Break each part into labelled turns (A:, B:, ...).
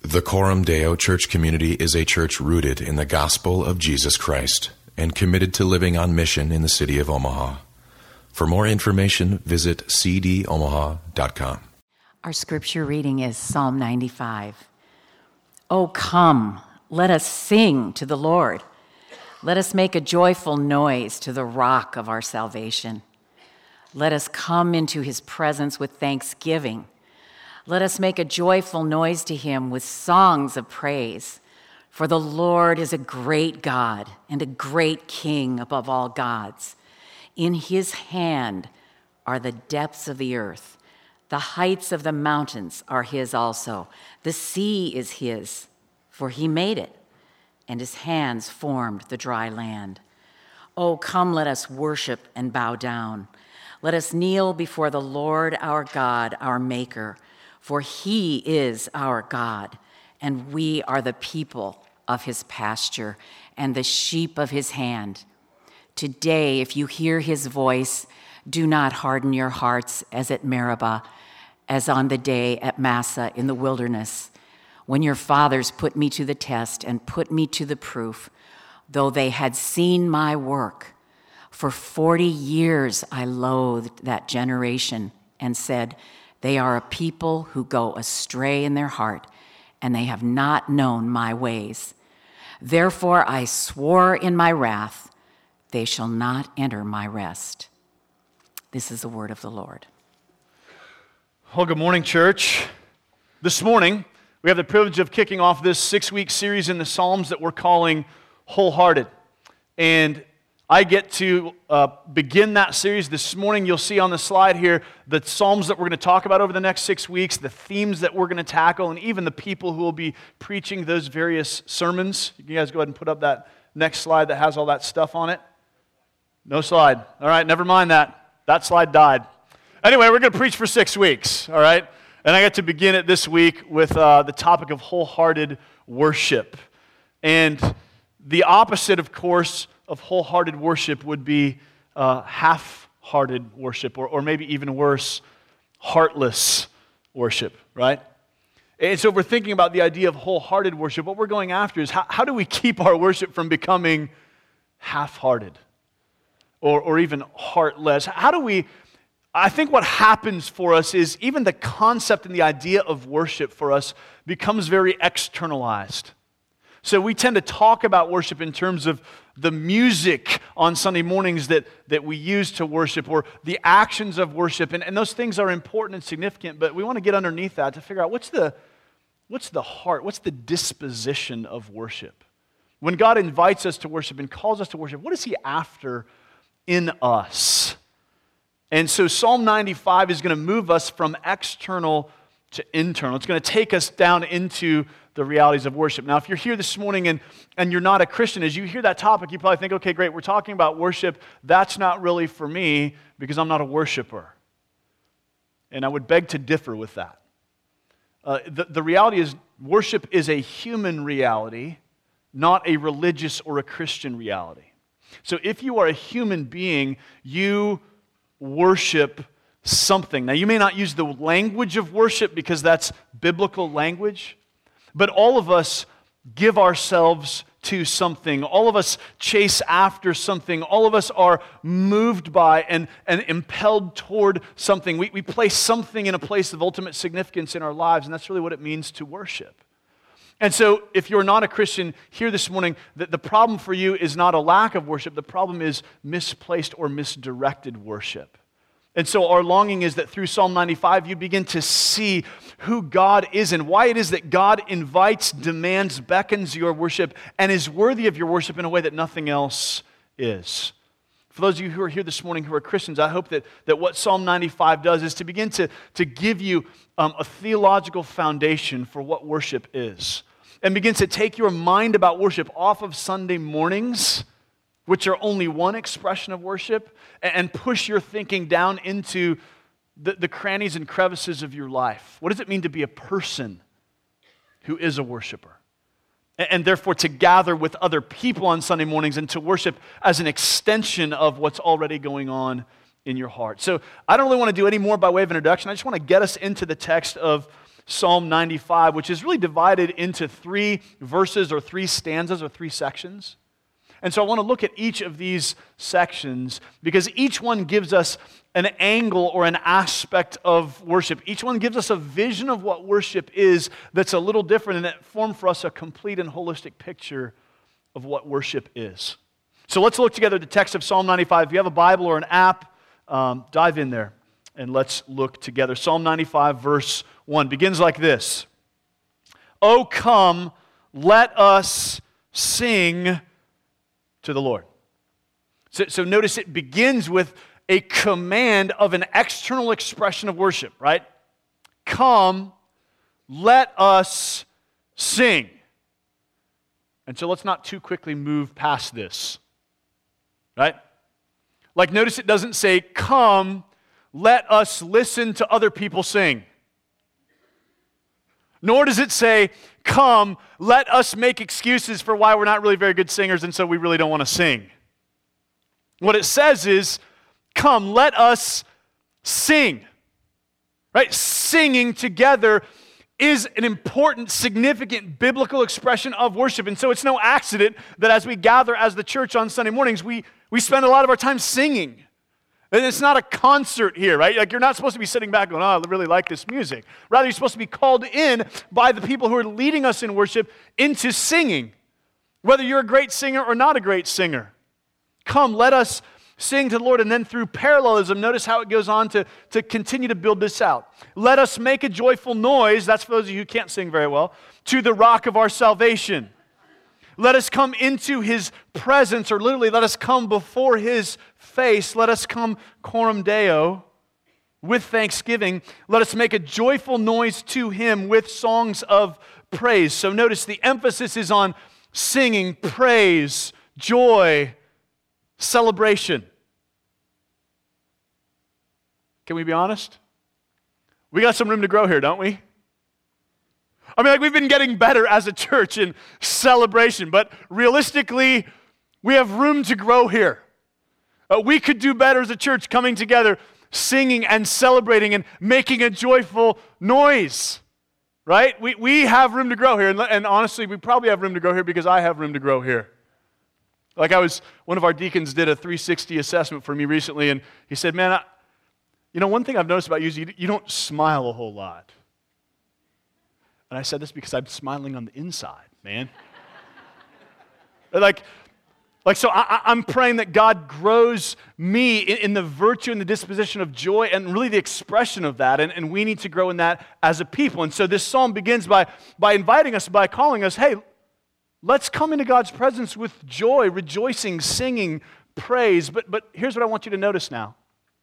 A: The Coram Deo Church community is a church rooted in the gospel of Jesus Christ and committed to living on mission in the city of Omaha. For more information, visit cdomaha.com.
B: Our scripture reading is Psalm 95. Oh, come, let us sing to the Lord. Let us make a joyful noise to the rock of our salvation. Let us come into his presence with thanksgiving. Let us make a joyful noise to him with songs of praise. For the Lord is a great God and a great King above all gods. In his hand are the depths of the earth. The heights of the mountains are his also. The sea is his, for he made it, and his hands formed the dry land. Oh, come, let us worship and bow down. Let us kneel before the Lord our God, our Maker. For he is our God, and we are the people of his pasture and the sheep of his hand. Today, if you hear his voice, do not harden your hearts as at Meribah, as on the day at Massah in the wilderness, when your fathers put me to the test and put me to the proof, though they had seen my work. For 40 years I loathed that generation and said, they are a people who go astray in their heart, and they have not known my ways. Therefore I swore in my wrath, they shall not enter my rest. This is the word of the Lord.
C: Well, good morning, church. This morning, we have the privilege of kicking off this 6-week series in the Psalms that we're calling Wholehearted. And I get to begin that series this morning. You'll see on the slide here the Psalms that we're going to talk about over the next 6 weeks, the themes that we're going to tackle, and even the people who will be preaching those various sermons. You guys go ahead and put up that next slide that has all that stuff on it. No slide. All right, never mind that. That slide died. Anyway, we're going to preach for 6 weeks, all right? And I get to begin it this week with the topic of wholehearted worship. And the opposite, of course, of wholehearted worship would be half-hearted worship, or maybe even worse, heartless worship, right? And so if we're thinking about the idea of wholehearted worship, what we're going after is how do we keep our worship from becoming half-hearted or even heartless? I think what happens for us is even the concept and the idea of worship for us becomes very externalized. So we tend to talk about worship in terms of the music on Sunday mornings that we use to worship, or the actions of worship, and those things are important and significant, but we want to get underneath that to figure out what's the heart, what's the disposition of worship? When God invites us to worship and calls us to worship, what is he after in us? And so Psalm 95 is going to move us from external to internal. It's going to take us down into the realities of worship. Now, if you're here this morning and you're not a Christian, as you hear that topic, you probably think, okay, great, we're talking about worship. That's not really for me because I'm not a worshiper. And I would beg to differ with that. The reality is worship is a human reality, not a religious or a Christian reality. So if you are a human being, you worship something. Now, you may not use the language of worship because that's biblical language, but all of us give ourselves to something. All of us chase after something. All of us are moved by and impelled toward something. We place something in a place of ultimate significance in our lives, and that's really what it means to worship. And so, if you're not a Christian here this morning, the problem for you is not a lack of worship. The problem is misplaced or misdirected worship. And so our longing is that through Psalm 95, you begin to see who God is and why it is that God invites, demands, beckons your worship, and is worthy of your worship in a way that nothing else is. For those of you who are here this morning who are Christians, I hope that what Psalm 95 does is to begin to give you a theological foundation for what worship is, and begins to take your mind about worship off of Sunday mornings, which are only one expression of worship, and push your thinking down into the crannies and crevices of your life. What does it mean to be a person who is a worshiper? And therefore to gather with other people on Sunday mornings and to worship as an extension of what's already going on in your heart. So I don't really want to do any more by way of introduction. I just want to get us into the text of Psalm 95, which is really divided into 3 verses or 3 stanzas or 3 sections. And so I want to look at each of these sections because each one gives us an angle or an aspect of worship. Each one gives us a vision of what worship is that's a little different, and it forms for us a complete and holistic picture of what worship is. So let's look together at the text of Psalm 95. If you have a Bible or an app, dive in there and let's look together. Psalm 95 verse 1 begins like this. "O come, let us sing to the Lord." So notice it begins with a command of an external expression of worship, right? Come, let us sing. And so let's not too quickly move past this, right? Like notice it doesn't say, come, let us listen to other people sing. Nor does it say, come, let us make excuses for why we're not really very good singers and so we really don't want to sing. What it says is, come, let us sing. Right? Singing together is an important, significant biblical expression of worship. And so it's no accident that as we gather as the church on Sunday mornings, we spend a lot of our time singing. And it's not a concert here, right? Like you're not supposed to be sitting back going, oh, I really like this music. Rather, you're supposed to be called in by the people who are leading us in worship into singing, whether you're a great singer or not a great singer. Come, let us sing to the Lord. And then through parallelism, notice how it goes on to continue to build this out. Let us make a joyful noise, that's for those of you who can't sing very well, to the rock of our salvation. Let us come into his presence, or literally let us come before his face. Let us come coram Deo with thanksgiving. Let us make a joyful noise to him with songs of praise. So notice the emphasis is on singing, praise, joy, celebration. Can we be honest? We got some room to grow here, don't we? I mean, like we've been getting better as a church in celebration, but realistically, we have room to grow here. We could do better as a church coming together, singing and celebrating and making a joyful noise, right? We have room to grow here, and honestly, we probably have room to grow here because I have room to grow here. Like one of our deacons did a 360 assessment for me recently, and he said, man, one thing I've noticed about you is you don't smile a whole lot. And I said this because I'm smiling on the inside, man. So I'm praying that God grows me in the virtue and the disposition of joy and really the expression of that. And we need to grow in that as a people. And so this psalm begins by inviting us, by calling us, hey, let's come into God's presence with joy, rejoicing, singing, praise. But here's what I want you to notice now.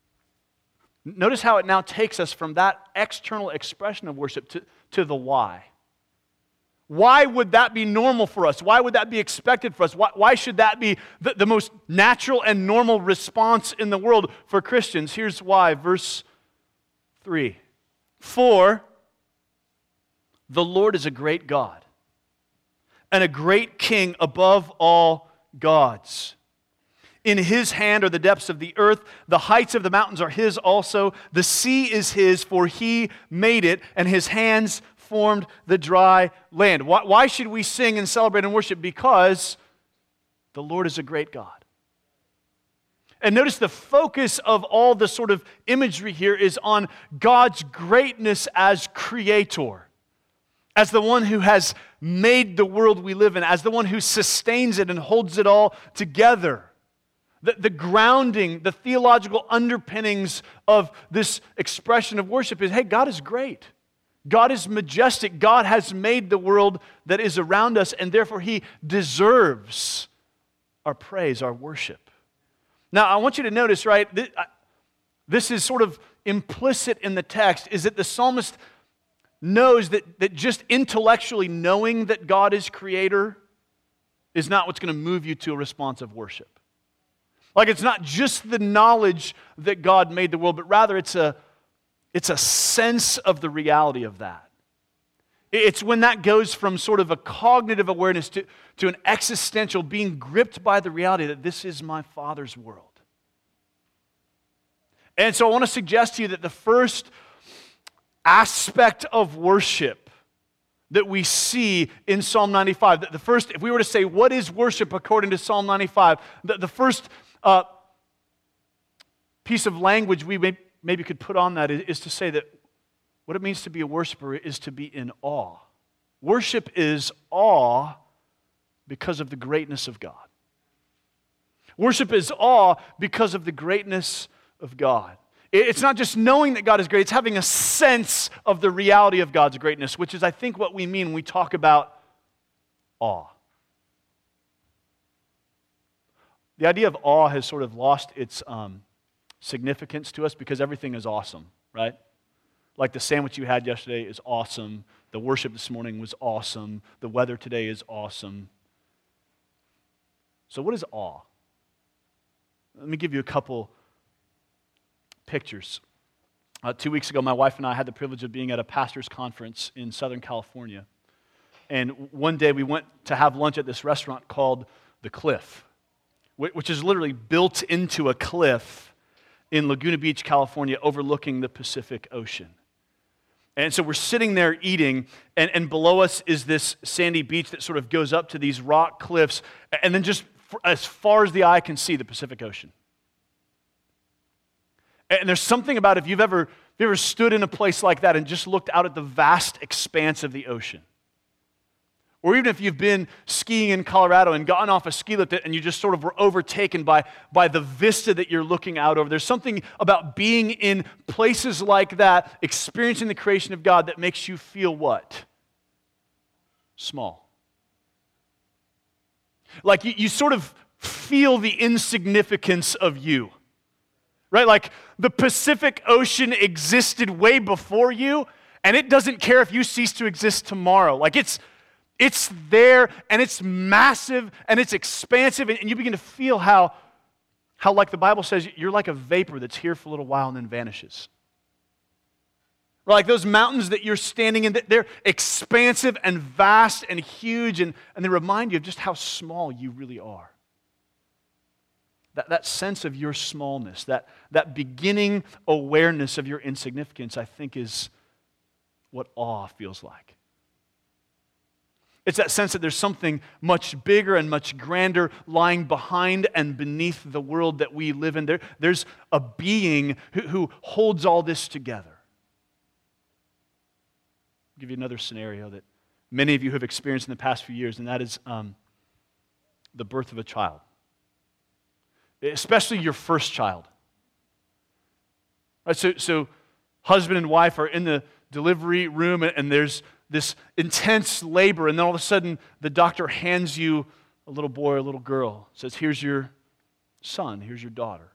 C: Notice how it now takes us from that external expression of worship to the why. Why would that be normal for us? Why would that be expected for us? Why should that be the most natural and normal response in the world for Christians? Here's why. Verse 3. For the Lord is a great God and a great King above all gods. In his hand are the depths of the earth. The heights of the mountains are his also. The sea is his, for he made it, and his hands formed the dry land. Why should we sing and celebrate and worship? Because the Lord is a great God. And notice the focus of all the sort of imagery here is on God's greatness as creator, as the one who has made the world we live in, as the one who sustains it and holds it all together. The grounding, the theological underpinnings of this expression of worship is, hey, God is great. God is majestic. God has made the world that is around us, and therefore he deserves our praise, our worship. Now, I want you to notice, right, this is sort of implicit in the text, is that the psalmist knows that just intellectually knowing that God is creator is not what's going to move you to a response of worship. Like it's not just the knowledge that God made the world, but rather it's a sense of the reality of that. It's when that goes from sort of a cognitive awareness to an existential being gripped by the reality that this is my Father's world. And so I want to suggest to you that the first aspect of worship that we see in Psalm 95. The first, if we were to say, what is worship according to Psalm 95? The first piece of language we maybe could put on that is to say that what it means to be a worshiper is to be in awe. Worship is awe because of the greatness of God. Worship is awe because of the greatness of God. It's not just knowing that God is great, it's having a sense of the reality of God's greatness, which is, I think, what we mean when we talk about awe. The idea of awe has sort of lost its significance to us because everything is awesome, right? Like the sandwich you had yesterday is awesome. The worship this morning was awesome. The weather today is awesome. So what is awe? Let me give you a couple pictures. 2 weeks ago, my wife and I had the privilege of being at a pastor's conference in Southern California. And one day we went to have lunch at this restaurant called The Cliff, which is literally built into a cliff in Laguna Beach, California, overlooking the Pacific Ocean. And so we're sitting there eating, and below us is this sandy beach that sort of goes up to these rock cliffs, and then just as far as the eye can see, the Pacific Ocean. And there's something about if you've ever stood in a place like that and just looked out at the vast expanse of the ocean. Or even if you've been skiing in Colorado and gotten off a ski lift and you just sort of were overtaken by the vista that you're looking out over. There's something about being in places like that, experiencing the creation of God, that makes you feel what? Small. Like you sort of feel the insignificance of you. Right? Like the Pacific Ocean existed way before you, and it doesn't care if you cease to exist tomorrow. Like it's there, and it's massive, and it's expansive, and you begin to feel how like the Bible says, you're like a vapor that's here for a little while and then vanishes. Or like those mountains that you're standing in, they're expansive and vast and huge, and they remind you of just how small you really are. That sense of your smallness, that beginning awareness of your insignificance, I think is what awe feels like. It's that sense that there's something much bigger and much grander lying behind and beneath the world that we live in. There's a being who holds all this together. I'll give you another scenario that many of you have experienced in the past few years, and that is the birth of a child. Especially your first child. Right, so husband and wife are in the delivery room, and there's this intense labor, and then all of a sudden the doctor hands you a little boy or a little girl, says, here's your son, here's your daughter.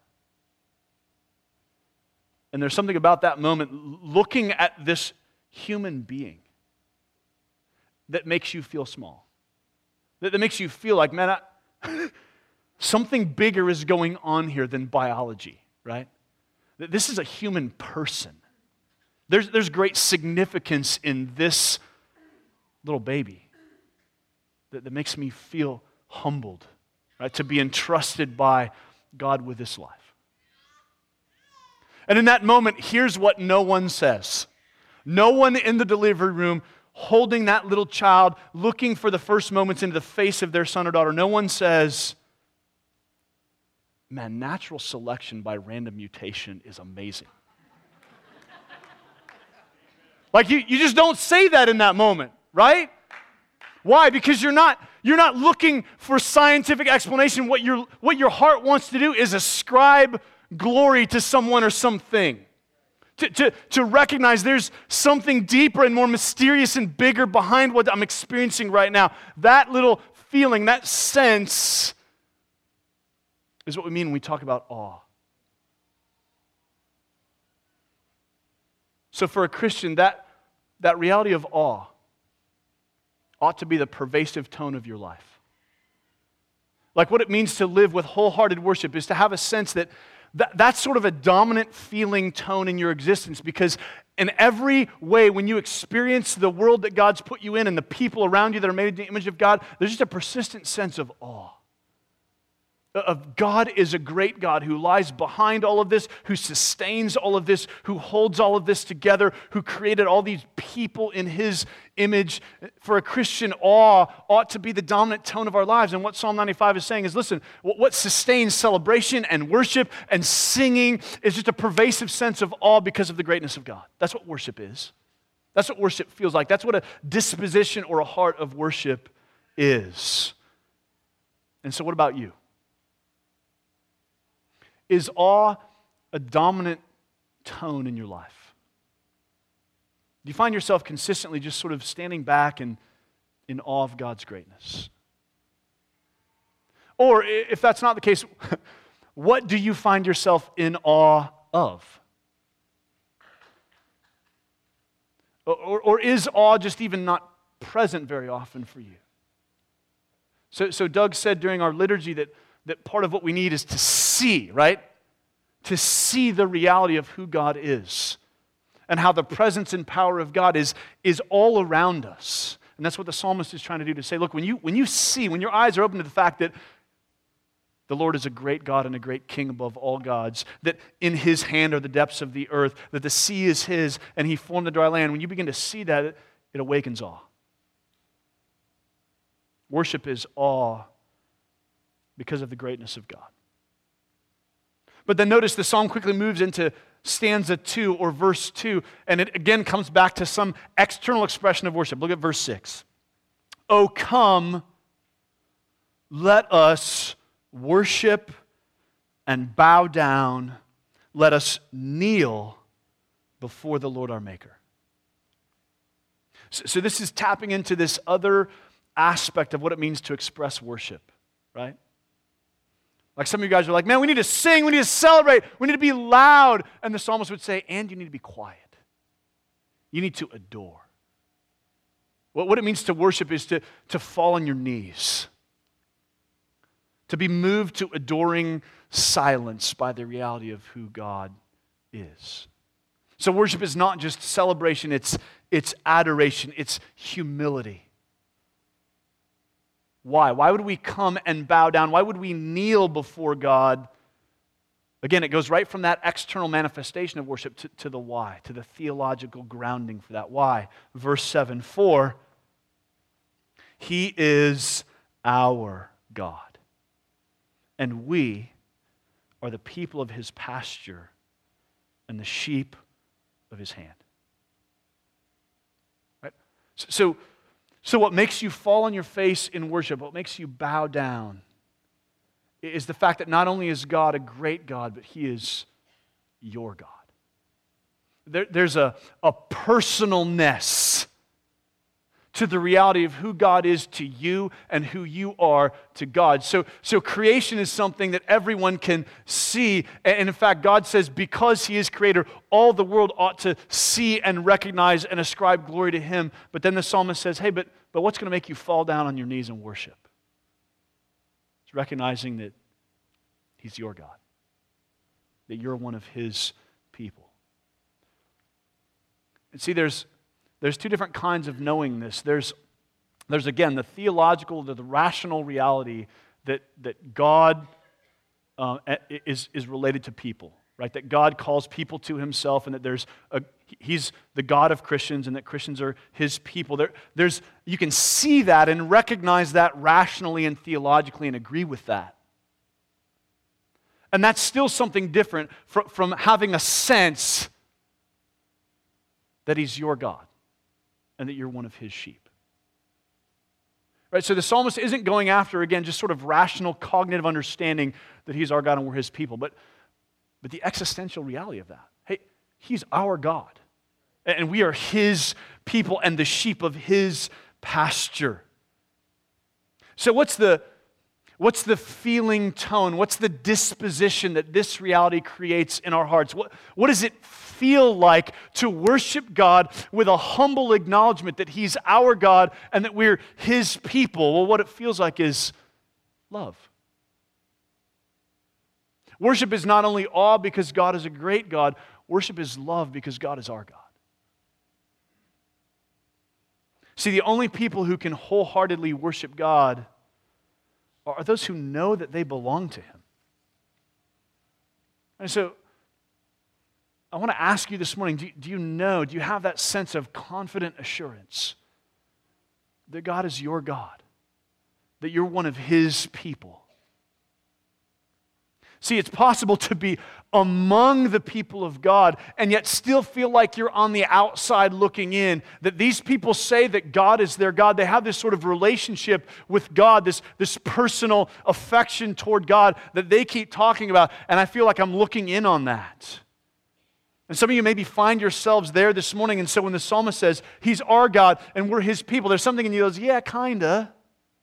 C: And there's something about that moment, looking at this human being, that makes you feel small. That makes you feel like, man, something bigger is going on here than biology, right? This is a human person. There's great significance in this little baby that makes me feel humbled, right? To be entrusted by God with this life. And in that moment, here's what no one says. No one in the delivery room holding that little child, looking for the first moments into the face of their son or daughter, no one says, man, natural selection by random mutation is amazing. Like you just don't say that in that moment, right? Why? Because you're not looking for scientific explanation. What your heart wants to do is ascribe glory to someone or something. To recognize there's something deeper and more mysterious and bigger behind what I'm experiencing right now. That little feeling, that sense is what we mean when we talk about awe. So for a Christian, that reality of awe ought to be the pervasive tone of your life. Like what it means to live with wholehearted worship is to have a sense that's sort of a dominant feeling tone in your existence, because in every way when you experience the world that God's put you in and the people around you that are made in the image of God, there's just a persistent sense of awe. of God is a great God who lies behind all of this, who sustains all of this, who holds all of this together, who created all these people in His image. For a Christian, awe ought to be the dominant tone of our lives. And what Psalm 95 is saying is, listen, what sustains celebration and worship and singing is just a pervasive sense of awe because of the greatness of God. That's what worship is. That's what worship feels like. That's what a disposition or a heart of worship is. And so what about you? Is awe a dominant tone in your life? Do you find yourself consistently just sort of standing back and in awe of God's greatness? Or if that's not the case, what do you find yourself in awe of? Or is awe just even not present very often for you? So Doug said during our liturgy that part of what we need is to see, right? To see the reality of who God is and how the presence and power of God is all around us. And that's what the psalmist is trying to do, to say, look, when you see, when your eyes are open to the fact that the Lord is a great God and a great King above all gods, that in His hand are the depths of the earth, that the sea is His and He formed the dry land, when you begin to see that, it awakens awe. Worship is awe because of the greatness of God. But then notice the psalm quickly moves into stanza 2 or verse 2, and it again comes back to some external expression of worship. Look at verse 6. "O come, let us worship and bow down. Let us kneel before the Lord our Maker." So this is tapping into this other aspect of what it means to express worship, right? Like some of you guys are like, man, we need to sing, we need to celebrate, we need to be loud. And the psalmist would say, and you need to be quiet. You need to adore. What it means to worship is to fall on your knees, to be moved to adoring silence by the reality of who God is. So worship is not just celebration, it's adoration, it's humility. Why? Why would we come and bow down? Why would we kneel before God? Again, it goes right from that external manifestation of worship to the why, to the theological grounding for that. Why? Verse 7, "For He is our God, and we are the people of His pasture and the sheep of His hand." Right? So what makes you fall on your face in worship, what makes you bow down, is the fact that not only is God a great God, but He is your God. There's a personalness to the reality of who God is to you and who you are to God. So creation is something that everyone can see. And in fact, God says because He is creator, all the world ought to see and recognize and ascribe glory to Him. But then the psalmist says, hey, but what's going to make you fall down on your knees and worship? It's recognizing that He's your God, that you're one of His people. And see, there's two different kinds of knowing this. There's again, the theological, the rational reality that God is related to people, right? That God calls people to Himself, and that He's the God of Christians, and that Christians are His people. You can see that and recognize that rationally and theologically and agree with that. And that's still something different from having a sense that He's your God and that you're one of His sheep. Right? So the psalmist isn't going after, again, just sort of rational cognitive understanding that He's our God and we're His people, but the existential reality of that. Hey, He's our God, and we are His people and the sheep of His pasture. So what's the feeling tone? What's the disposition that this reality creates in our hearts? What does it feel like to worship God with a humble acknowledgement that He's our God and that we're His people? Well, what it feels like is love. Worship is not only awe because God is a great God, worship is love because God is our God. See, the only people who can wholeheartedly worship God are those who know that they belong to him. And so, I want to ask you this morning, do you have that sense of confident assurance that God is your God, that you're one of his people? See, it's possible to be among the people of God and yet still feel like you're on the outside looking in, that these people say that God is their God. They have this sort of relationship with God, this personal affection toward God that they keep talking about, and I feel like I'm looking in on that. And some of you maybe find yourselves there this morning, and so when the psalmist says, he's our God and we're his people, there's something in you that goes, yeah, kinda.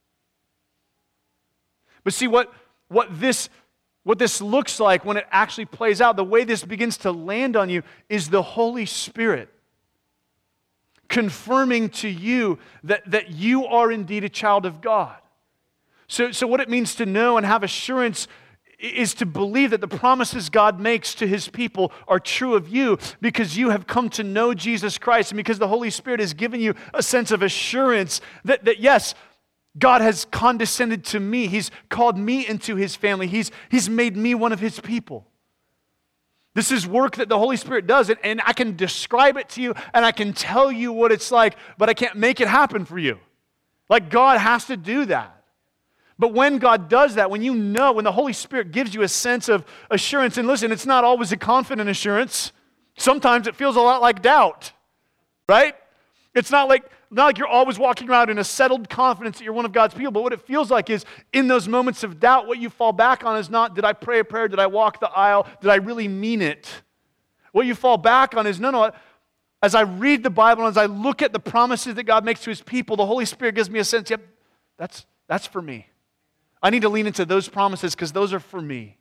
C: But see, what this looks like when it actually plays out, the way this begins to land on you is the Holy Spirit confirming to you that you are indeed a child of God. So what it means to know and have assurance is to believe that the promises God makes to his people are true of you because you have come to know Jesus Christ and because the Holy Spirit has given you a sense of assurance that yes, God has condescended to me. He's called me into his family. He's made me one of his people. This is work that the Holy Spirit does, and I can describe it to you, and I can tell you what it's like, but I can't make it happen for you. Like God has to do that. But when God does that, when the Holy Spirit gives you a sense of assurance, and listen, it's not always a confident assurance. Sometimes it feels a lot like doubt, right? It's not like you're always walking around in a settled confidence that you're one of God's people, but what it feels like is in those moments of doubt, what you fall back on is not, did I pray a prayer? Did I walk the aisle? Did I really mean it? What you fall back on is, no, as I read the Bible, and as I look at the promises that God makes to his people, the Holy Spirit gives me a sense, yep, that's for me. I need to lean into those promises because those are for me.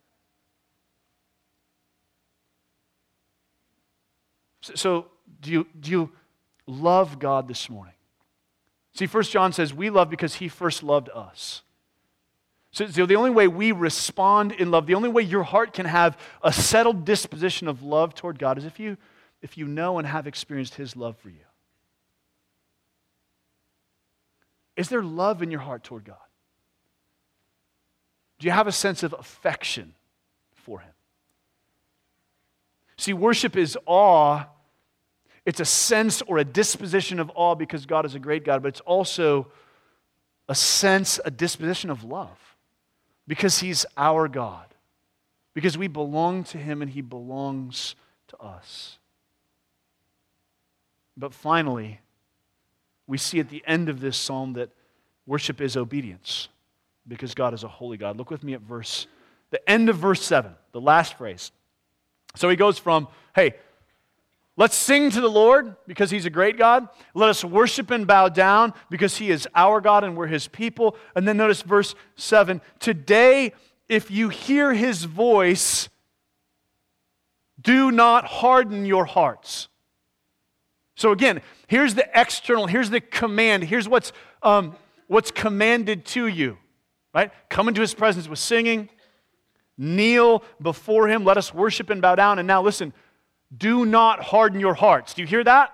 C: So do you love God this morning? See, 1 John says we love because he first loved us. So the only way we respond in love, the only way your heart can have a settled disposition of love toward God is if you know and have experienced his love for you. Is there love in your heart toward God? Do you have a sense of affection for him? See, worship is awe. It's a sense or a disposition of awe because God is a great God, but it's also a sense, a disposition of love because he's our God, because we belong to him and he belongs to us. But finally, we see at the end of this psalm that worship is obedience because God is a holy God. Look with me at the end of verse 7, the last phrase. So he goes from, hey, let's sing to the Lord because he's a great God. Let us worship and bow down because he is our God and we're his people. And then notice verse 7. Today, if you hear his voice, do not harden your hearts. So again, here's the external, here's the command, here's what's commanded to you, right? Come into his presence with singing, kneel before him, let us worship and bow down. And now listen, do not harden your hearts. Do you hear that?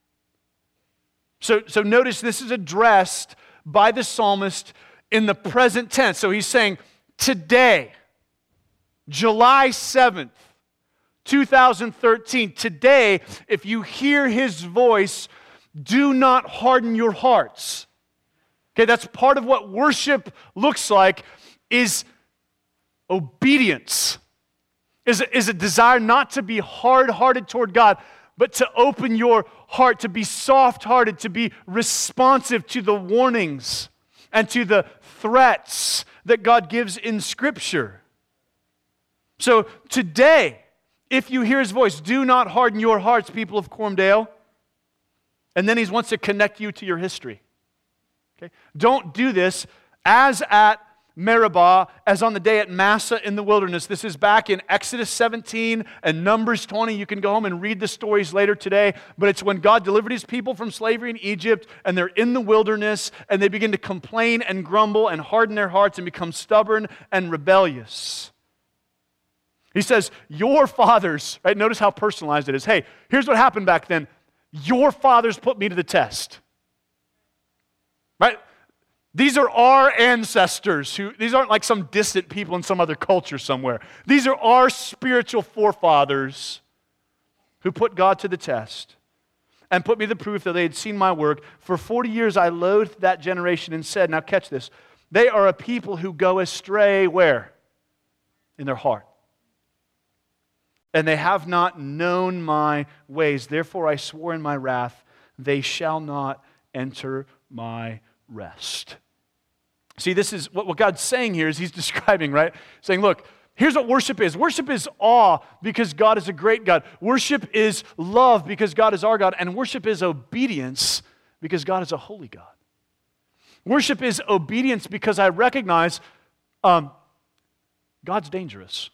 C: So notice this is addressed by the psalmist in the present tense. So he's saying, today, July 7th, 2013, today, if you hear his voice, do not harden your hearts. Okay, that's part of what worship looks like, is obedience. Is a desire not to be hard-hearted toward God, but to open your heart, to be soft-hearted, to be responsive to the warnings and to the threats that God gives in Scripture. So today, if you hear his voice, do not harden your hearts, people of Cormdale. And then he wants to connect you to your history. Okay? Don't do this as at Meribah, as on the day at Massa in the wilderness. This is back in Exodus 17 and Numbers 20. You can go home and read the stories later today. But it's when God delivered his people from slavery in Egypt, and they're in the wilderness, and they begin to complain and grumble and harden their hearts and become stubborn and rebellious. He says, your fathers, right? Notice how personalized it is. Hey, here's what happened back then. Your fathers put me to the test. Right? These are our ancestors. These aren't like some distant people in some other culture somewhere. These are our spiritual forefathers who put God to the test and put me the proof that they had seen my work. For 40 years I loathed that generation and said, now catch this, they are a people who go astray where? In their heart. And they have not known my ways. Therefore I swore in my wrath, they shall not enter my rest. See, this is what God's saying here is he's describing, right? Saying, look, here's what worship is. Worship is awe because God is a great God. Worship is love because God is our God. And worship is obedience because God is a holy God. Worship is obedience because I recognize God's dangerous.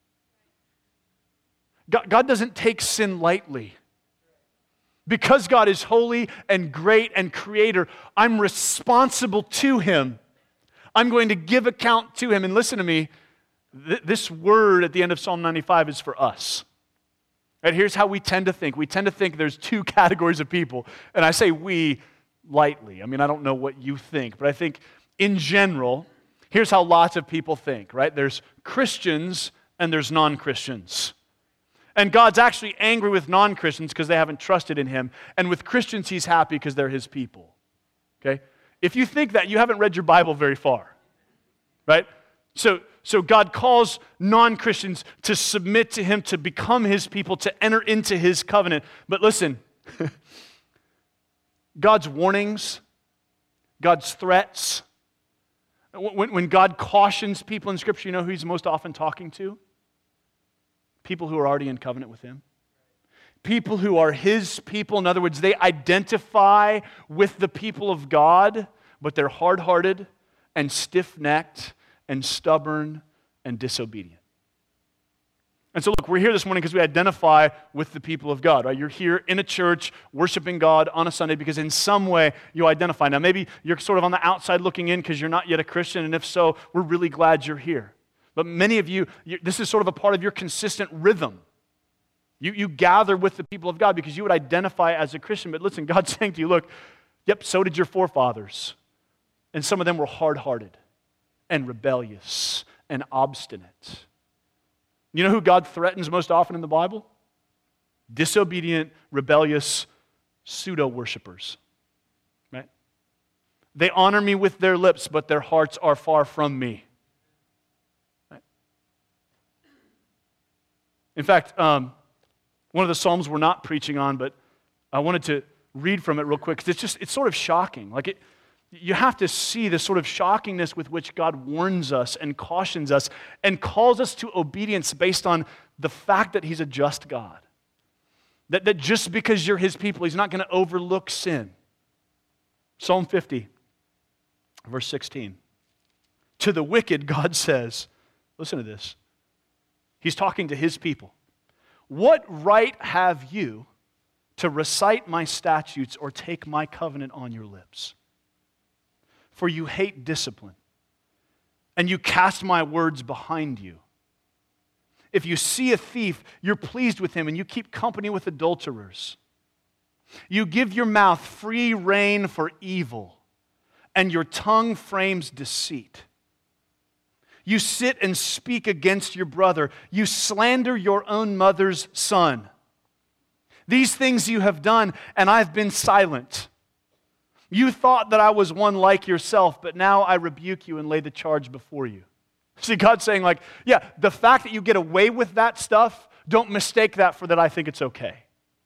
C: God doesn't take sin lightly. Because God is holy and great and creator, I'm responsible to him. I'm going to give account to him. And listen to me, this word at the end of Psalm 95 is for us. Right, here's how we tend to think. We tend to think there's two categories of people. And I say we lightly. I mean, I don't know what you think, but I think in general, here's how lots of people think, right? There's Christians and there's non-Christians. And God's actually angry with non-Christians because they haven't trusted in him. And with Christians, he's happy because they're his people. Okay? If you think that, you haven't read your Bible very far. Right? So God calls non-Christians to submit to him, to become his people, to enter into his covenant. But listen, God's warnings, God's threats, when God cautions people in Scripture, you know who he's most often talking to? People who are already in covenant with him. People who are his people. In other words, they identify with the people of God, but they're hard-hearted and stiff-necked and stubborn and disobedient. And so look, we're here this morning because we identify with the people of God, right? You're here in a church worshiping God on a Sunday because in some way you identify. Now maybe you're sort of on the outside looking in because you're not yet a Christian, and if so, we're really glad you're here. But many of you, this is sort of a part of your consistent rhythm. You gather with the people of God because you would identify as a Christian. But listen, God's saying to you, look, yep, so did your forefathers. And some of them were hard-hearted and rebellious and obstinate. You know who God threatens most often in the Bible? Disobedient, rebellious, pseudo-worshipers. Right? They honor me with their lips, but their hearts are far from me. In fact, one of the Psalms we're not preaching on, but I wanted to read from it real quick because it's sort of shocking. You have to see the sort of shockingness with which God warns us and cautions us and calls us to obedience based on the fact that he's a just God. That just because you're his people, he's not going to overlook sin. Psalm 50, verse 16. To the wicked, God says, listen to this. He's talking to his people. What right have you to recite my statutes or take my covenant on your lips? For you hate discipline, and you cast my words behind you. If you see a thief, you're pleased with him, and you keep company with adulterers. You give your mouth free rein for evil, and your tongue frames deceit. You sit and speak against your brother. You slander your own mother's son. These things you have done, and I've been silent. You thought that I was one like yourself, but now I rebuke you and lay the charge before you. See, God's saying the fact that you get away with that stuff, don't mistake that for that I think it's okay.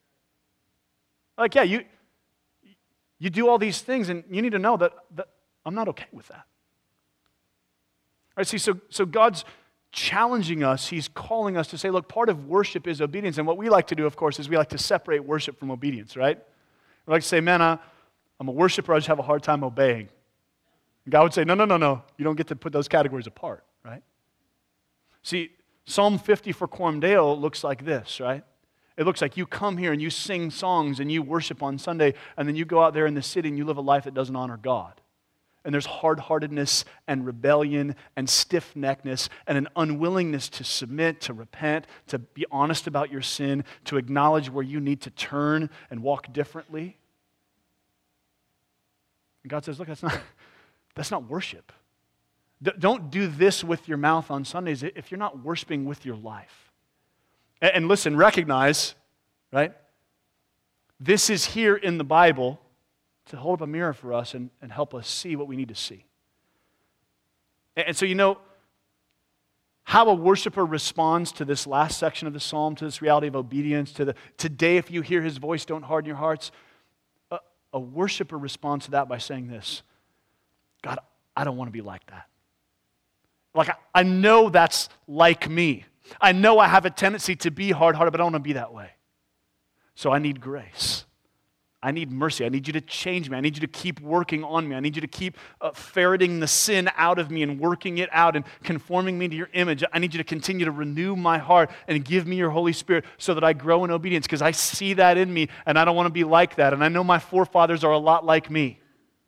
C: You do all these things, and you need to know that I'm not okay with that. All right, see, so God's challenging us. He's calling us to say, look, part of worship is obedience. And what we like to do, of course, is we like to separate worship from obedience, right? We like to say, man, I'm a worshiper, I just have a hard time obeying. And God would say, no. You don't get to put those categories apart, right? See, Psalm 50 for Quorum Deo looks like this, right? It looks like you come here and you sing songs and you worship on Sunday, and then you go out there in the city and you live a life that doesn't honor God. And there's hard-heartedness and rebellion and stiff-neckedness and an unwillingness to submit, to repent, to be honest about your sin, to acknowledge where you need to turn and walk differently. And God says, look, That's not worship. Don't do this with your mouth on Sundays if you're not worshiping with your life. And listen, recognize, right? This is here in the Bible to hold up a mirror for us and help us see what we need to see. And so, how a worshiper responds to this last section of the psalm, to this reality of obedience, to the today if you hear his voice, don't harden your hearts. A worshiper responds to that by saying this: God, I don't want to be like that. Like, I know that's like me. I know I have a tendency to be hard-hearted, but I don't want to be that way. So I need grace. I need mercy. I need you to change me. I need you to keep working on me. I need you to keep ferreting the sin out of me and working it out and conforming me to your image. I need you to continue to renew my heart and give me your Holy Spirit so that I grow in obedience, because I see that in me and I don't want to be like that. And I know my forefathers are a lot like me.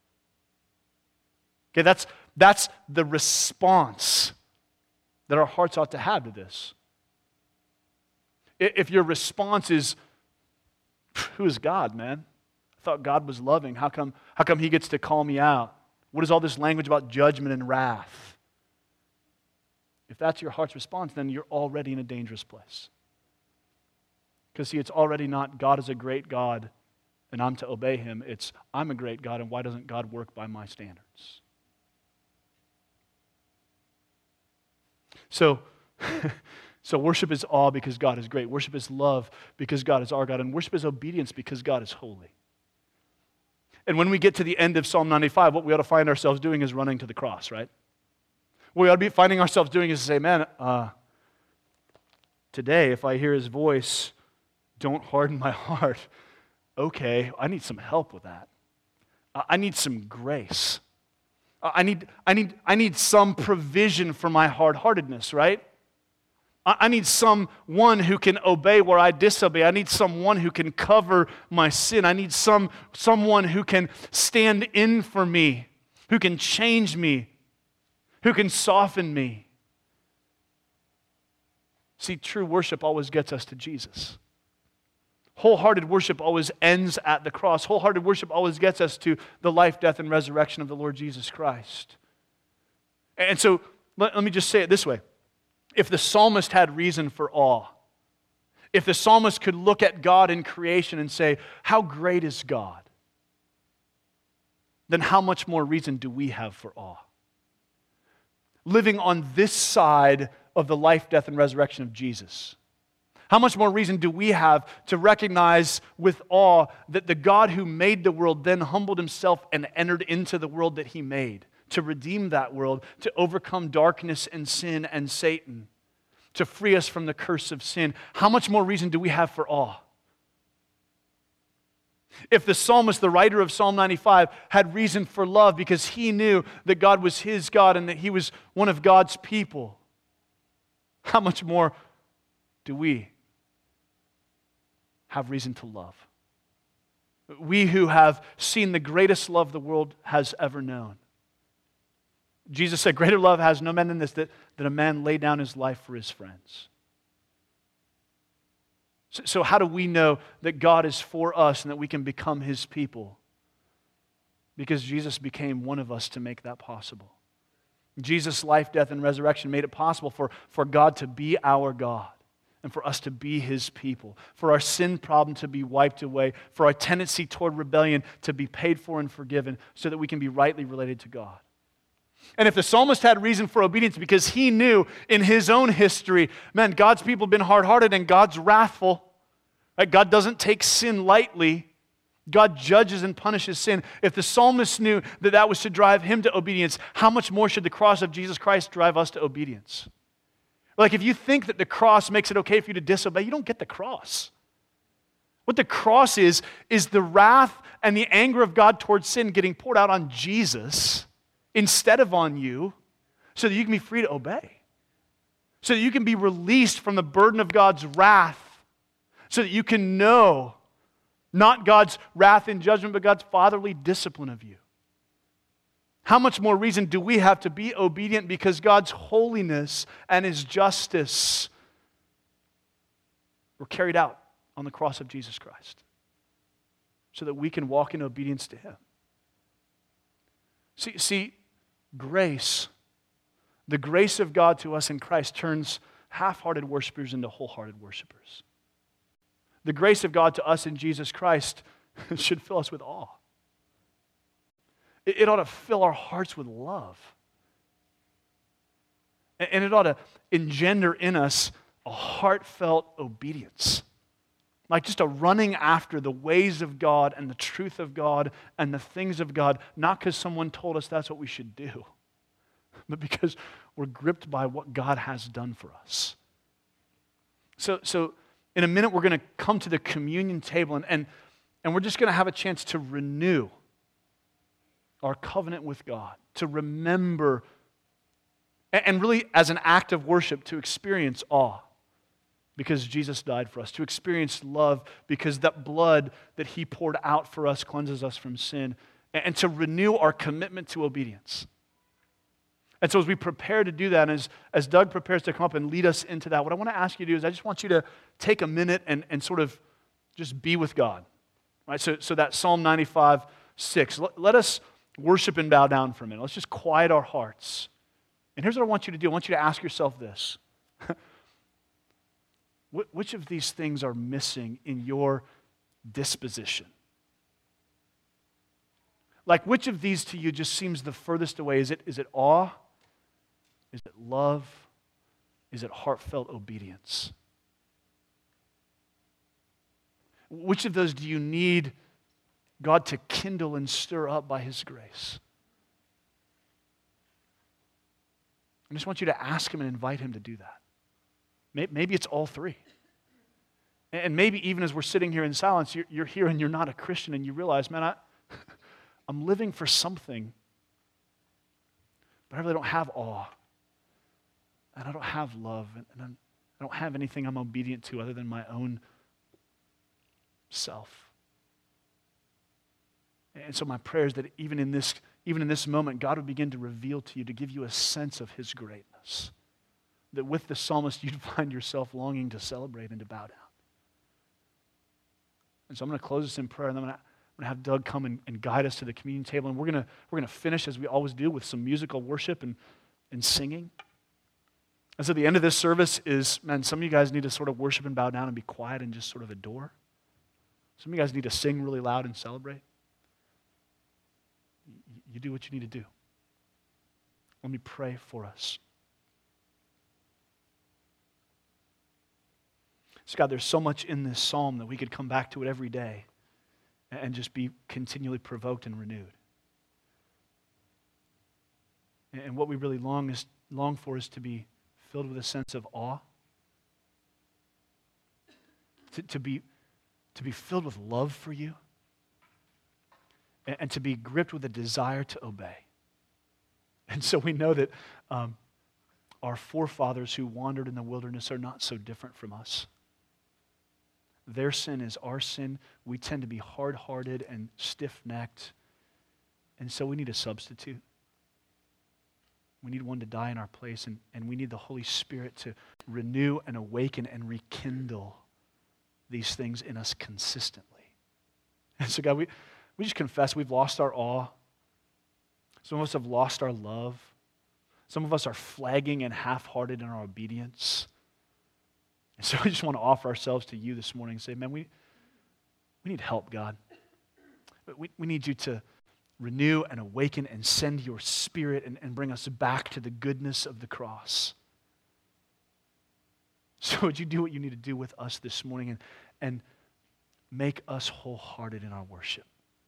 C: Okay, that's the response that our hearts ought to have to this. If your response is, who is God, man? I thought God was loving. How come he gets to call me out? What is all this language about judgment and wrath? If that's your heart's response, then you're already in a dangerous place. Because see, it's already not God is a great God and I'm to obey him. It's I'm a great God and why doesn't God work by my standards? So worship is awe because God is great. Worship is love because God is our God. And worship is obedience because God is holy. And when we get to the end of Psalm 95, what we ought to find ourselves doing is running to the cross, right? What we ought to be finding ourselves doing is to say, man, today if I hear his voice, don't harden my heart. Okay, I need some help with that. I need some grace. I need some provision for my hard-heartedness, right? I need someone who can obey where I disobey. I need someone who can cover my sin. I need someone who can stand in for me, who can change me, who can soften me. See, true worship always gets us to Jesus. Wholehearted worship always ends at the cross. Wholehearted worship always gets us to the life, death, and resurrection of the Lord Jesus Christ. And so, let me just say it this way. If the psalmist had reason for awe, if the psalmist could look at God in creation and say, how great is God? Then how much more reason do we have for awe? Living on this side of the life, death, and resurrection of Jesus, how much more reason do we have to recognize with awe that the God who made the world then humbled himself and entered into the world that he made to redeem that world, to overcome darkness and sin and Satan, to free us from the curse of sin? How much more reason do we have for awe? If the psalmist, the writer of Psalm 95, had reason for love because he knew that God was his God and that he was one of God's people, how much more do we have reason to love? We who have seen the greatest love the world has ever known. Jesus said, greater love has no man than this, that a man lay down his life for his friends. So how do we know that God is for us and that we can become his people? Because Jesus became one of us to make that possible. Jesus' life, death, and resurrection made it possible for God to be our God and for us to be his people, for our sin problem to be wiped away, for our tendency toward rebellion to be paid for and forgiven so that we can be rightly related to God. And if the psalmist had reason for obedience because he knew in his own history, man, God's people have been hard-hearted and God's wrathful. Right? God doesn't take sin lightly. God judges and punishes sin. If the psalmist knew that that was to drive him to obedience, how much more should the cross of Jesus Christ drive us to obedience? Like if you think that the cross makes it okay for you to disobey, you don't get the cross. What the cross is the wrath and the anger of God towards sin getting poured out on Jesus instead of on you, so that you can be free to obey. So that you can be released from the burden of God's wrath. So that you can know not God's wrath and judgment, but God's fatherly discipline of you. How much more reason do we have to be obedient because God's holiness and his justice were carried out on the cross of Jesus Christ, so that we can walk in obedience to him. See, grace, the grace of God to us in Christ turns half-hearted worshipers into wholehearted worshipers. The grace of God to us in Jesus Christ should fill us with awe. It ought to fill our hearts with love. And it ought to engender in us a heartfelt obedience. Like just a running after the ways of God and the truth of God and the things of God, not because someone told us that's what we should do, but because we're gripped by what God has done for us. So in a minute, we're going to come to the communion table, and we're just going to have a chance to renew our covenant with God, to remember, and really as an act of worship, to experience awe because Jesus died for us, to experience love because that blood that He poured out for us cleanses us from sin, and to renew our commitment to obedience. And so as we prepare to do that, and as Doug prepares to come up and lead us into that, what I want to ask you to do is I just want you to take a minute and sort of just be with God. Right? So that Psalm 95:6, let us worship and bow down for a minute. Let's just quiet our hearts. And here's what I want you to do. I want you to ask yourself this. Which of these things are missing in your disposition? Like, which of these to you just seems the furthest away? Is it awe? Is it love? Is it heartfelt obedience? Which of those do you need God to kindle and stir up by His grace? I just want you to ask Him and invite Him to do that. Maybe it's all three. And maybe even as we're sitting here in silence, you're here and you're not a Christian and you realize, man, I'm living for something, but I really don't have awe. And I don't have love. And I don't have anything I'm obedient to other than my own self. And so my prayer is that even in this moment, God would begin to reveal to you, to give you a sense of His greatness. That with the psalmist, you'd find yourself longing to celebrate and to bow down. And so I'm going to close this in prayer, and then I'm going to have Doug come and guide us to the communion table. And we're going to finish, as we always do, with some musical worship and singing. And so the end of this service is, man, some of you guys need to sort of worship and bow down and be quiet and just sort of adore. Some of you guys need to sing really loud and celebrate. You do what you need to do. Let me pray for us. So God, there's so much in this psalm that we could come back to it every day and just be continually provoked and renewed. And what we really long for is to be filled with a sense of awe, to be filled with love for you, and to be gripped with a desire to obey. And so we know that our forefathers who wandered in the wilderness are not so different from us. Their sin is our sin. We tend to be hard-hearted and stiff-necked. And so we need a substitute. We need one to die in our place, and we need the Holy Spirit to renew and awaken and rekindle these things in us consistently. And so God, we just confess we've lost our awe. Some of us have lost our love. Some of us are flagging and half-hearted in our obedience. And so we just want to offer ourselves to you this morning and say, man, we need help, God. We need you to renew and awaken and send your Spirit and bring us back to the goodness of the cross. So would you do what you need to do with us this morning and make us wholehearted in our worship.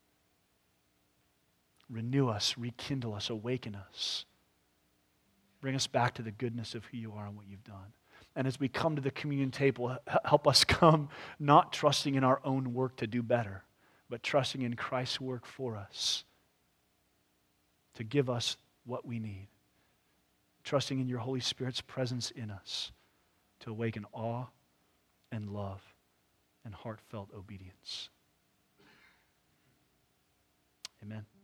C: Renew us, rekindle us, awaken us. Bring us back to the goodness of who you are and what you've done. And as we come to the communion table, help us come not trusting in our own work to do better, but trusting in Christ's work for us to give us what we need. Trusting in your Holy Spirit's presence in us to awaken awe and love and heartfelt obedience. Amen.